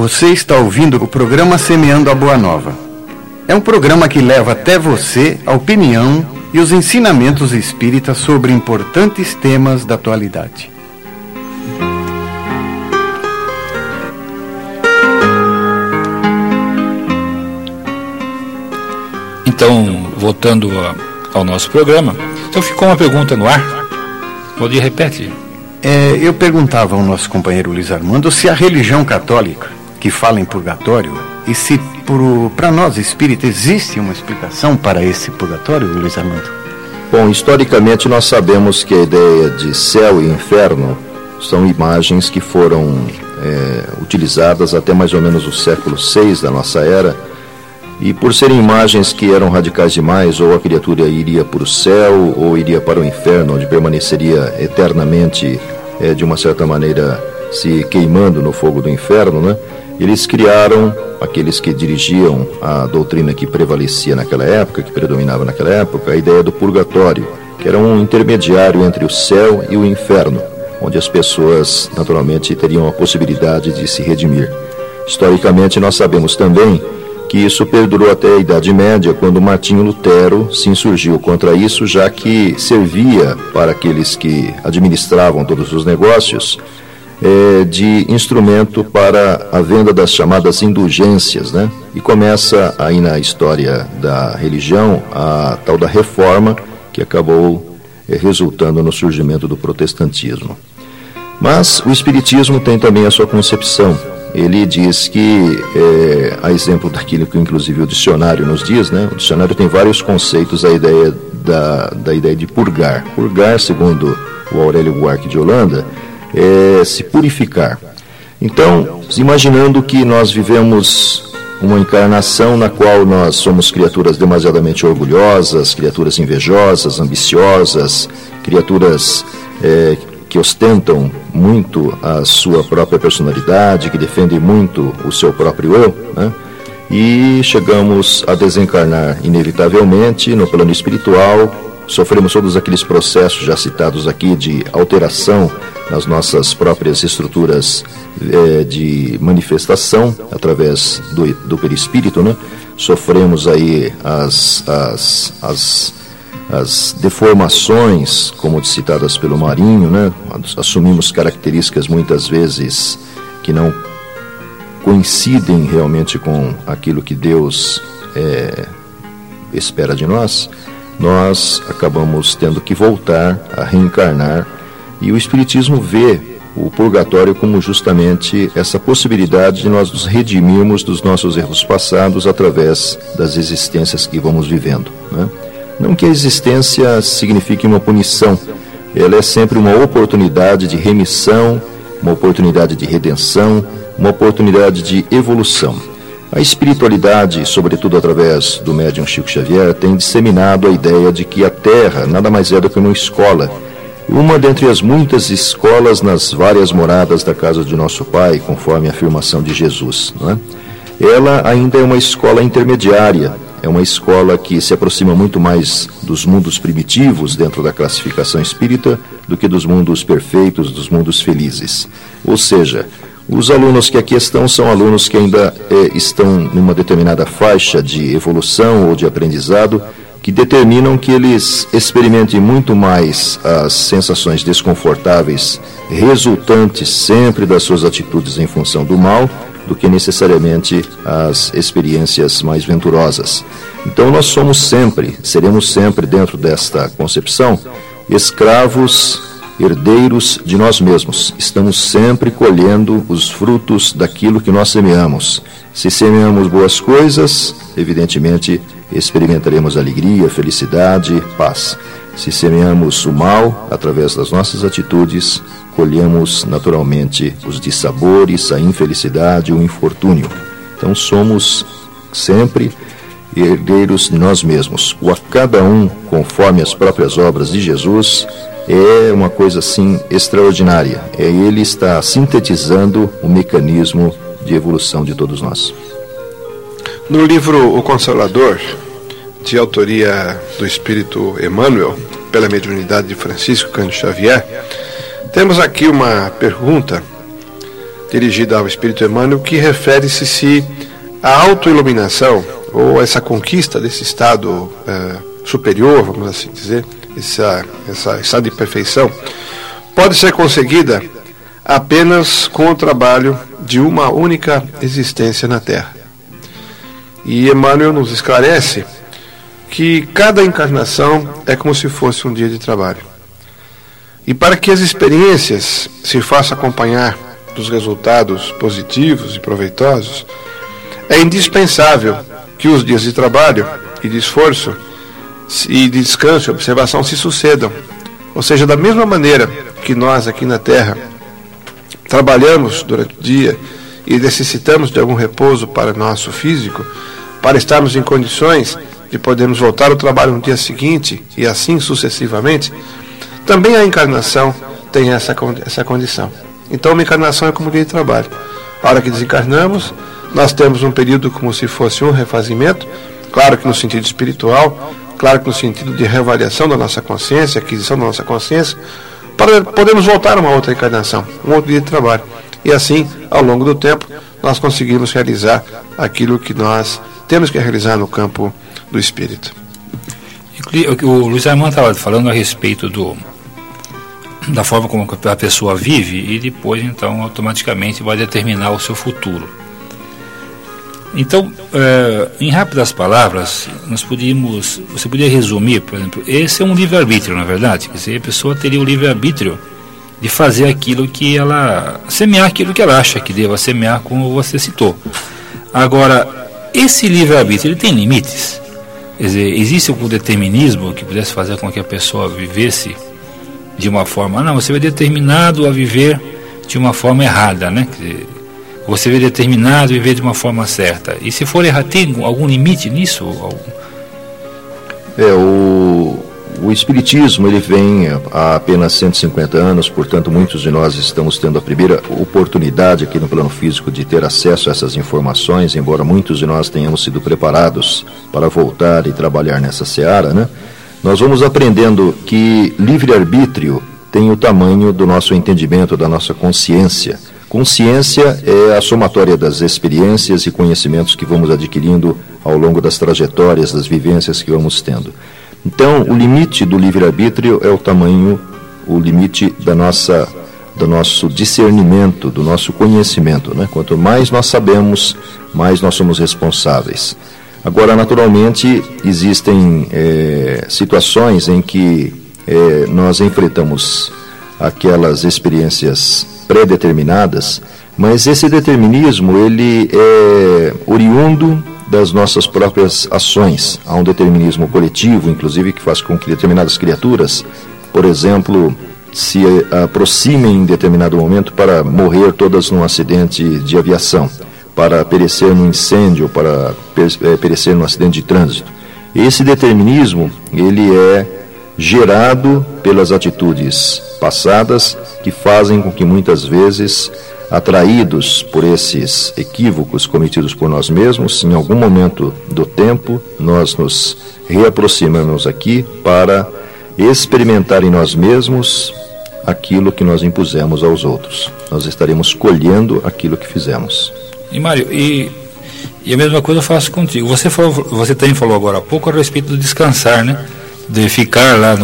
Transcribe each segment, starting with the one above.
Você está ouvindo o programa Semeando a Boa Nova. É um programa que leva até você a opinião e os ensinamentos espíritas sobre importantes temas da atualidade. Então, voltando ao nosso programa, então ficou uma pergunta no ar. Pode repetir. Eu perguntava ao nosso companheiro Luiz Armando se a religião católica, que fala em purgatório, e se para nós espíritas existe uma explicação para esse purgatório, Luiz Armando? Bom, historicamente nós sabemos que a ideia de céu e inferno são imagens que foram utilizadas até mais ou menos o século VI da nossa era, e por serem imagens que eram radicais demais, ou a criatura iria para o céu ou iria para o inferno, onde permaneceria eternamente, de uma certa maneira, se queimando no fogo do inferno, né? Eles criaram, aqueles que dirigiam a doutrina que prevalecia naquela época, que predominava naquela época, a ideia do purgatório, que era um intermediário entre o céu e o inferno, onde as pessoas, naturalmente, teriam a possibilidade de se redimir. Historicamente, nós sabemos também que isso perdurou até a Idade Média, quando Martinho Lutero se insurgiu contra isso, já que servia para aqueles que administravam todos os negócios de instrumento para a venda das chamadas indulgências, né? E começa aí na história da religião a tal da reforma, que acabou resultando no surgimento do protestantismo. Mas o espiritismo tem também a sua concepção. Ele diz que, a exemplo daquilo que inclusive o dicionário nos diz, né? O dicionário tem vários conceitos, a ideia da ideia de purgar. Purgar, segundo o Aurélio Buarque de Holanda, é se purificar. Então, imaginando que nós vivemos uma encarnação na qual nós somos criaturas demasiadamente orgulhosas, criaturas invejosas, ambiciosas, criaturas que ostentam muito a sua própria personalidade, que defendem muito o seu próprio eu, né? E chegamos a desencarnar inevitavelmente no plano espiritual, sofremos todos aqueles processos já citados aqui de alteração nas nossas próprias estruturas de manifestação através do perispírito, né? Sofremos aí as deformações, como citadas pelo Marinho, né? Assumimos características muitas vezes que não coincidem realmente com aquilo que Deus espera de nós. Nós acabamos tendo que voltar a reencarnar, e o Espiritismo vê o purgatório como justamente essa possibilidade de nós nos redimirmos dos nossos erros passados através das existências que vamos vivendo, né? Não que a existência signifique uma punição, ela é sempre uma oportunidade de remissão, uma oportunidade de redenção, uma oportunidade de evolução. A espiritualidade, sobretudo através do médium Chico Xavier, tem disseminado a ideia de que a Terra nada mais é do que uma escola, uma dentre as muitas escolas nas várias moradas da casa de nosso Pai, conforme a afirmação de Jesus, não é? Ela ainda é uma escola intermediária, é uma escola que se aproxima muito mais dos mundos primitivos dentro da classificação espírita do que dos mundos perfeitos, dos mundos felizes. Ou seja, os alunos que aqui estão são alunos que ainda estão numa determinada faixa de evolução ou de aprendizado, que determinam que eles experimentem muito mais as sensações desconfortáveis resultantes sempre das suas atitudes em função do mal, do que necessariamente as experiências mais venturosas. Então nós seremos sempre dentro desta concepção, escravos, herdeiros de nós mesmos. Estamos sempre colhendo os frutos daquilo que nós semeamos. Se semeamos boas coisas, evidentemente experimentaremos alegria, felicidade, paz. Se semeamos o mal, através das nossas atitudes, colhemos naturalmente os dissabores, a infelicidade, o infortúnio. Então somos sempre herdeiros de nós mesmos. O a cada um, conforme as próprias obras de Jesus, é uma coisa assim extraordinária. Ele está sintetizando o mecanismo de evolução de todos nós. No livro O Consolador, de autoria do Espírito Emmanuel, pela mediunidade de Francisco Cândido Xavier, temos aqui uma pergunta dirigida ao Espírito Emmanuel, que refere-se à autoiluminação, ou essa conquista desse estado superior, vamos assim dizer, essa estado de perfeição, pode ser conseguida apenas com o trabalho de uma única existência na Terra. E Emmanuel nos esclarece que cada encarnação é como se fosse um dia de trabalho. E para que as experiências se façam acompanhar dos resultados positivos e proveitosos, é indispensável que os dias de trabalho e de esforço e de descanso e observação se sucedam. Ou seja, da mesma maneira que nós aqui na Terra trabalhamos durante o dia e necessitamos de algum repouso para nosso físico, para estarmos em condições de podermos voltar ao trabalho no dia seguinte e assim sucessivamente, também a encarnação tem essa condição. Então, uma encarnação é como um dia de trabalho. A hora que desencarnamos, nós temos um período como se fosse um refazimento, claro que no sentido espiritual, claro que no sentido de reavaliação da nossa consciência, aquisição da nossa consciência, para podermos voltar a uma outra encarnação, um outro dia de trabalho. E assim, ao longo do tempo, nós conseguimos realizar aquilo que nós temos que realizar no campo do espírito. O Luiz Armando estava falando a respeito da forma como a pessoa vive e depois, então, automaticamente vai determinar o seu futuro. Então, em rápidas palavras, você podia resumir, por exemplo, esse é um livre-arbítrio, na verdade. Quer dizer, a pessoa teria o livre-arbítrio de fazer aquilo que semear aquilo que ela acha que deva semear, como você citou. Agora, esse livre-arbítrio, ele tem limites? Quer dizer, existe algum determinismo que pudesse fazer com que a pessoa vivesse de uma forma... Não, você é determinado a viver de uma forma errada, né? Quer dizer, você é determinado a viver de uma forma certa. E se for errar, tem algum limite nisso? O Espiritismo, ele vem há apenas 150 anos, portanto muitos de nós estamos tendo a primeira oportunidade aqui no plano físico de ter acesso a essas informações, embora muitos de nós tenhamos sido preparados para voltar e trabalhar nessa seara, né? Nós vamos aprendendo que livre-arbítrio tem o tamanho do nosso entendimento, da nossa consciência. Consciência é a somatória das experiências e conhecimentos que vamos adquirindo ao longo das trajetórias, das vivências que vamos tendo. Então, o limite do livre-arbítrio é o limite do nosso discernimento, do nosso conhecimento, né? Quanto mais nós sabemos, mais nós somos responsáveis. Agora, naturalmente, existem situações em que nós enfrentamos aquelas experiências pré-determinadas, mas esse determinismo, ele é oriundo das nossas próprias ações. Há um determinismo coletivo, inclusive, que faz com que determinadas criaturas, por exemplo, se aproximem em determinado momento para morrer todas num acidente de aviação, para perecer num incêndio, para perecer num acidente de trânsito. Esse determinismo, ele é gerado pelas atitudes passadas que fazem com que muitas vezes, atraídos por esses equívocos cometidos por nós mesmos, em algum momento do tempo, nós nos reaproximamos aqui para experimentar em nós mesmos aquilo que nós impusemos aos outros. Nós estaremos colhendo aquilo que fizemos. E Mário, e a mesma coisa eu faço contigo. Você também falou agora há pouco a respeito do descansar, né? De ficar lá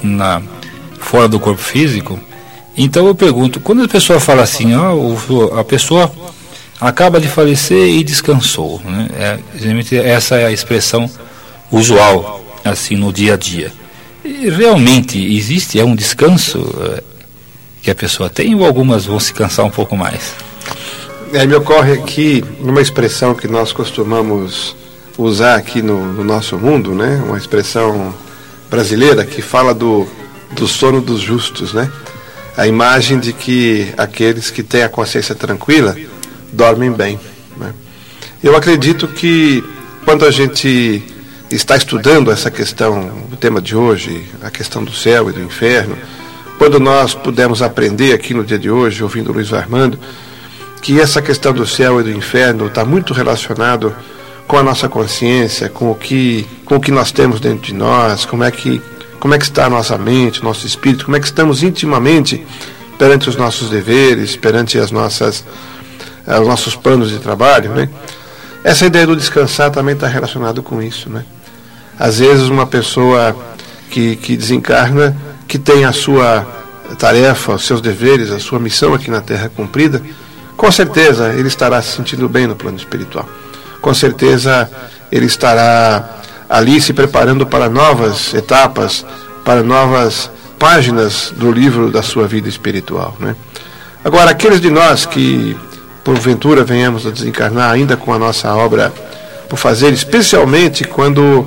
fora do corpo físico. Então eu pergunto, quando a pessoa fala assim, a pessoa acaba de falecer e descansou, né? Geralmente essa é a expressão usual, assim, no dia a dia. E realmente existe um descanso que a pessoa tem, ou algumas vão se cansar um pouco mais? Me ocorre aqui uma expressão que nós costumamos usar aqui no nosso mundo, né? Uma expressão brasileira que fala do sono dos justos, né? A imagem de que aqueles que têm a consciência tranquila dormem bem, né? Eu acredito que quando a gente está estudando essa questão, o tema de hoje, a questão do céu e do inferno, quando nós pudermos aprender aqui no dia de hoje, ouvindo o Luiz Armando, que essa questão do céu e do inferno está muito relacionado com a nossa consciência, com o que nós temos dentro de nós, como é que está a nossa mente, nosso espírito, como é que estamos intimamente perante os nossos deveres, perante as nossas aos nossos planos de trabalho, né? Essa ideia do descansar também está relacionado com isso, né? Às vezes uma pessoa que desencarna, que tem a sua tarefa, os seus deveres, a sua missão aqui na Terra cumprida, com certeza ele estará se sentindo bem no plano espiritual. Com certeza ele estará ali se preparando para novas etapas, para novas páginas do livro da sua vida espiritual, né? Agora, aqueles de nós que porventura venhamos a desencarnar ainda com a nossa obra por fazer, especialmente quando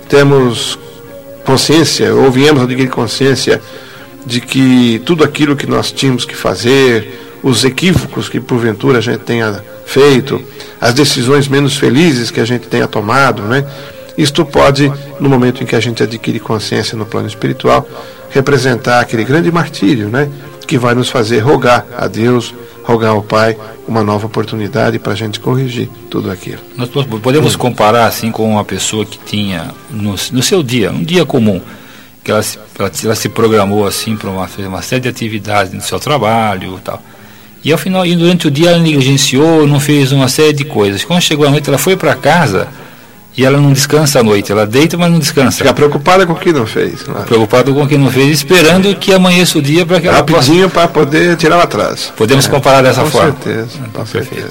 temos consciência, ou viemos a adquirir consciência de que tudo aquilo que nós tínhamos que fazer, os equívocos que porventura a gente tenha feito, as decisões menos felizes que a gente tenha tomado, né? Isto pode, no momento em que a gente adquire consciência no plano espiritual, representar aquele grande martírio, né? Que vai nos fazer rogar a Deus, rogar ao Pai uma nova oportunidade para a gente corrigir tudo aquilo. Nós podemos comparar assim com uma pessoa que tinha no seu dia, um dia comum, que ela se programou assim para uma série de atividades no seu trabalho e tal. E ao final, durante o dia ela negligenciou, não fez uma série de coisas. Quando chegou a noite, ela foi para casa e ela não descansa à noite. Ela deita, mas não descansa. Fica preocupada com o que não fez. Claro. Preocupada com o que não fez, esperando que amanheça o dia para que ela rapidinho para poder tirar o atraso. Podemos comparar dessa forma. Com certeza.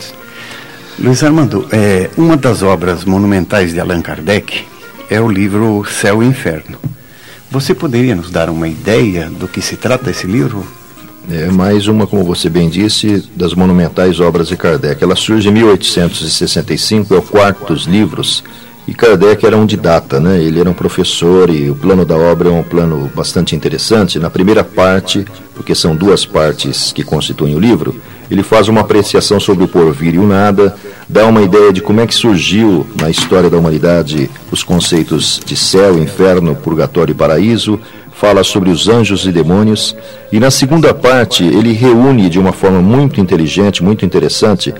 Luiz Armando, uma das obras monumentais de Allan Kardec é o livro Céu e Inferno. Você poderia nos dar uma ideia do que se trata esse livro? É mais uma, como você bem disse, das monumentais obras de Kardec. Ela surge em 1865, é o quarto dos livros, e Kardec era um didata, né? Ele era um professor e o plano da obra é um plano bastante interessante. Na primeira parte, porque são duas partes que constituem o livro, ele faz uma apreciação sobre o porvir e o nada, dá uma ideia de como é que surgiu na história da humanidade os conceitos de céu, inferno, purgatório e paraíso, fala sobre os anjos e demônios, e na segunda parte ele reúne de uma forma muito inteligente, muito interessante,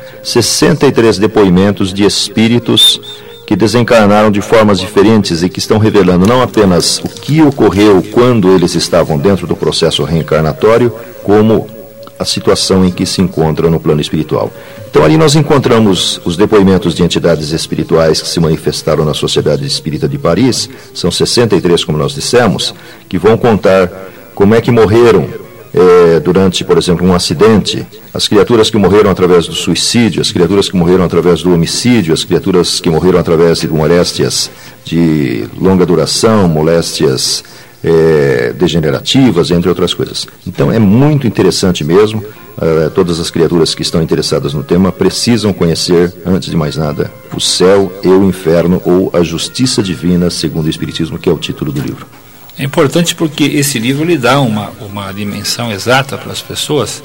63 depoimentos de espíritos que desencarnaram de formas diferentes e que estão revelando não apenas o que ocorreu quando eles estavam dentro do processo reencarnatório, como a situação em que se encontram no plano espiritual. Então ali nós encontramos os depoimentos de entidades espirituais que se manifestaram na Sociedade Espírita de Paris, são 63, como nós dissemos, que vão contar como é que morreram durante, por exemplo, um acidente, as criaturas que morreram através do suicídio, as criaturas que morreram através do homicídio, as criaturas que morreram através de moléstias de longa duração, moléstias degenerativas, entre outras coisas. Então é muito interessante mesmo. Todas as criaturas que estão interessadas no tema precisam conhecer, antes de mais nada, o céu e o inferno, ou a justiça divina, segundo o Espiritismo, que é o título do livro. É importante porque esse livro lhe dá uma dimensão exata para as pessoas,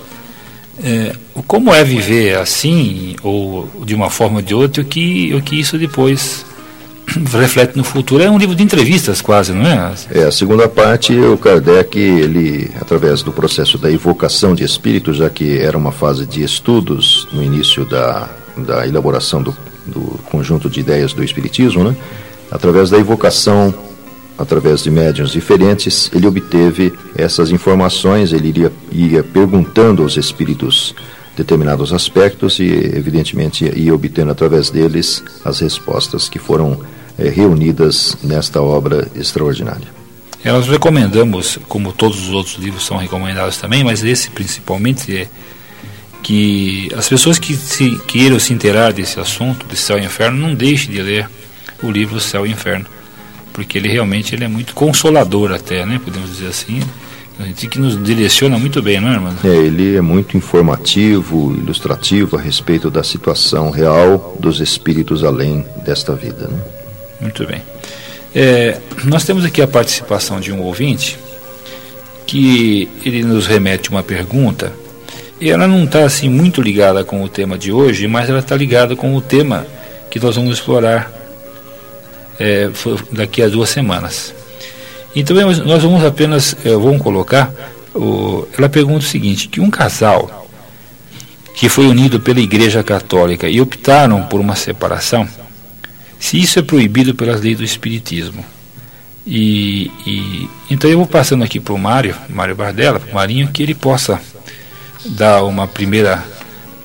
como é viver assim, ou de uma forma ou de outra, o que isso depois reflete no futuro. É um livro de entrevistas quase, não é? A segunda parte, o Kardec, ele, através do processo da evocação de espíritos, já que era uma fase de estudos no início da elaboração do conjunto de ideias do Espiritismo, né? Através da evocação, através de médiuns diferentes, ele obteve essas informações, ele ia perguntando aos espíritos determinados aspectos e, evidentemente, ia obtendo através deles as respostas que foram reunidas nesta obra extraordinária. Nós recomendamos, como todos os outros livros são recomendados também, mas esse principalmente que as pessoas que queiram se inteirar desse assunto, de céu e inferno, não deixem de ler o livro Céu e Inferno, porque ele realmente é muito consolador até, né? Podemos dizer assim, que nos direciona muito bem, não é, irmão? Ele é muito informativo, ilustrativo a respeito da situação real dos espíritos além desta vida, né? Muito bem. Nós temos aqui a participação de um ouvinte que ele nos remete uma pergunta, e ela não está assim muito ligada com o tema de hoje, mas ela está ligada com o tema que nós vamos explorar daqui a 2 semanas. Então nós vamos apenas, vamos colocar, ela pergunta o seguinte, que um casal que foi unido pela Igreja Católica e optaram por uma separação, se isso é proibido pelas leis do Espiritismo. Então eu vou passando aqui para o Mário Bardella, para o Marinho, que ele possa dar uma primeira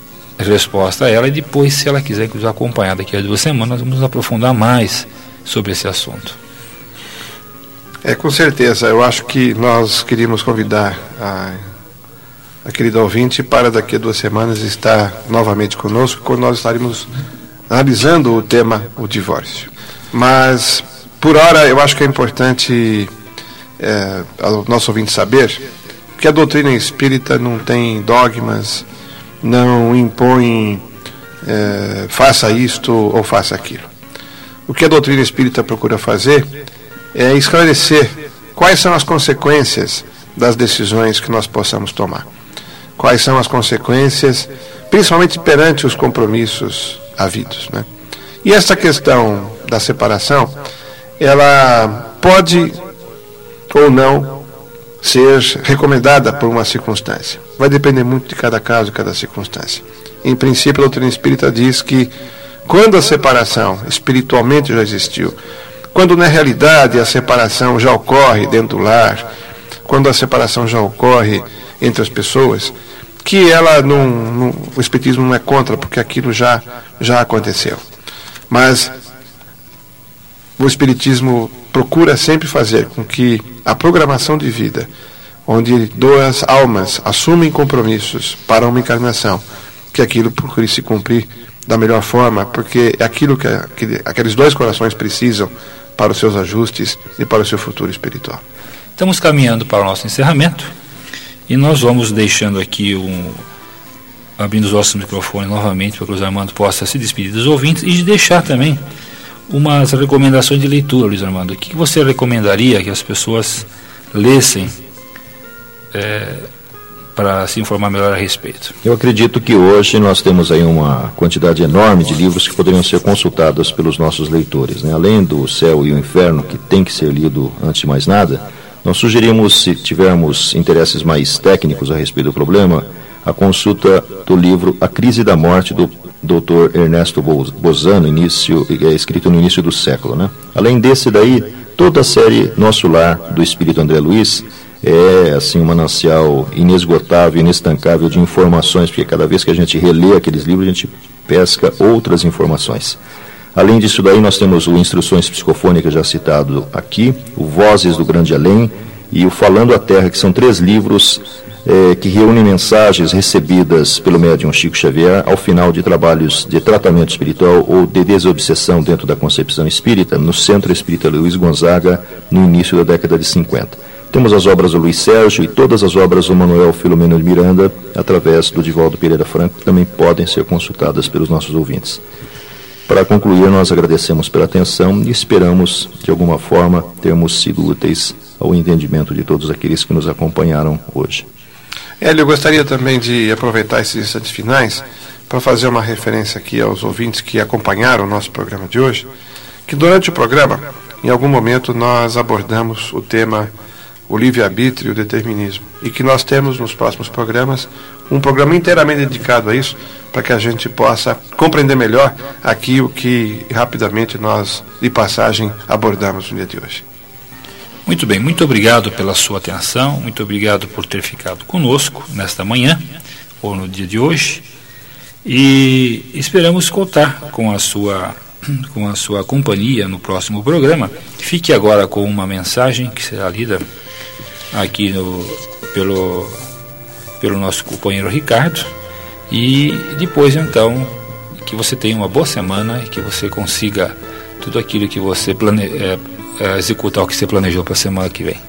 resposta a ela, e depois, se ela quiser nos acompanhar daqui a 2 semanas, nós vamos nos aprofundar mais sobre esse assunto. Com certeza. Eu acho que nós queríamos convidar a querida ouvinte para daqui a 2 semanas estar novamente conosco, quando nós estaremos analisando o tema, o divórcio. Mas, por hora, eu acho que é importante ao nosso ouvinte saber que a doutrina espírita não tem dogmas, não impõe faça isto ou faça aquilo. O que a doutrina espírita procura fazer é esclarecer quais são as consequências das decisões que nós possamos tomar. Quais são as consequências, principalmente perante os compromissos havidos, né? E essa questão da separação, ela pode ou não ser recomendada por uma circunstância. Vai depender muito de cada caso, de cada circunstância. Em princípio, a doutrina espírita diz que quando a separação espiritualmente já existiu, quando na realidade a separação já ocorre dentro do lar, quando a separação já ocorre entre as pessoas, que ela o espiritismo não é contra, porque aquilo já aconteceu. Mas o espiritismo procura sempre fazer com que a programação de vida, onde 2 almas assumem compromissos para uma encarnação, que aquilo procure se cumprir da melhor forma, porque é aquilo que aqueles 2 corações precisam para os seus ajustes e para o seu futuro espiritual. Estamos caminhando para o nosso encerramento e nós vamos deixando aqui abrindo os nossos microfones novamente para que o Luiz Armando possa se despedir dos ouvintes e deixar também umas recomendações de leitura, Luiz Armando. O que você recomendaria que as pessoas lessem para se informar melhor a respeito? Eu acredito que hoje nós temos aí uma quantidade enorme de livros que poderiam ser consultados pelos nossos leitores, né? Além do Céu e o Inferno, que tem que ser lido antes de mais nada, nós sugerimos, se tivermos interesses mais técnicos a respeito do problema, a consulta do livro A Crise da Morte, do Dr. Ernesto Bozano, escrito no início do século, né? Além desse daí, toda a série Nosso Lar, do Espírito André Luiz, é assim um manancial inesgotável, inestancável de informações, porque cada vez que a gente relê aqueles livros, a gente pesca outras informações. Além disso daí, nós temos o Instruções Psicofônicas, já citado aqui, o Vozes do Grande Além e o Falando a Terra, que são 3 livros que reúnem mensagens recebidas pelo médium Chico Xavier ao final de trabalhos de tratamento espiritual ou de desobsessão dentro da concepção espírita, no Centro Espírita Luiz Gonzaga, no início da década de 50. Temos as obras do Luiz Sérgio e todas as obras do Manuel Filomeno de Miranda, através do Divaldo Pereira Franco, que também podem ser consultadas pelos nossos ouvintes. Para concluir, nós agradecemos pela atenção e esperamos, de alguma forma, termos sido úteis ao entendimento de todos aqueles que nos acompanharam hoje. Hélio, eu gostaria também de aproveitar esses instantes finais para fazer uma referência aqui aos ouvintes que acompanharam o nosso programa de hoje, que durante o programa, em algum momento, nós abordamos o tema o livre-arbítrio e o determinismo, e que nós temos nos próximos programas um programa inteiramente dedicado a isso, para que a gente possa compreender melhor aquilo que rapidamente nós, de passagem, abordamos no dia de hoje. Muito bem, muito obrigado pela sua atenção, muito obrigado por ter ficado conosco nesta manhã, ou no dia de hoje, e esperamos contar com a sua companhia no próximo programa. Fique agora com uma mensagem que será lida aqui pelo nosso companheiro Ricardo, e depois então que você tenha uma boa semana e que você consiga tudo aquilo que você executar o que você planejou para a semana que vem.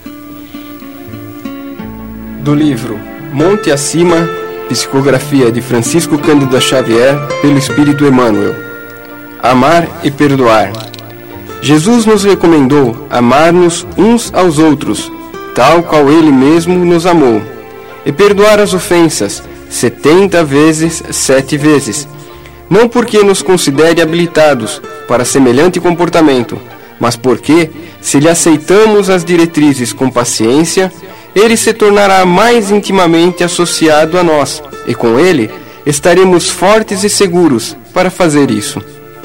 Do livro Monte Acima, psicografia de Francisco Cândido Xavier, pelo Espírito Emmanuel. Amar e perdoar. Jesus nos recomendou amar-nos uns aos outros, tal qual Ele mesmo nos amou, e perdoar as ofensas 70 vezes 7 vezes, não porque nos considere habilitados para semelhante comportamento, mas porque, se lhe aceitamos as diretrizes com paciência, ele se tornará mais intimamente associado a nós, e com ele estaremos fortes e seguros para fazer isso.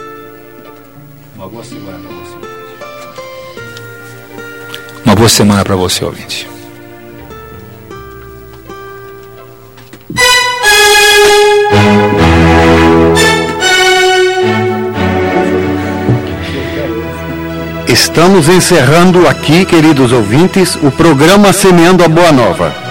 Uma boa semana para você, ouvinte. estamos encerrando aqui, queridos ouvintes, o programa Semeando a Boa Nova.